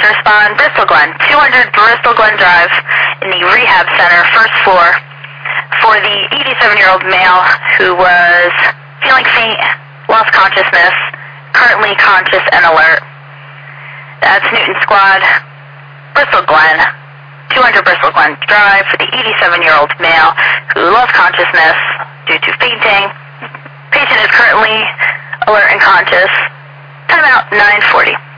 respond, Bristol Glen, 200 Bristol Glen Drive in the rehab center, first floor, for the 87-year-old male who was feeling faint, lost consciousness, currently conscious and alert. That's Newton Squad, Bristol Glen, 200 Bristol Glen Drive for the 87-year-old male who lost consciousness due to fainting. Patient is currently alert and conscious. Timeout 9:40.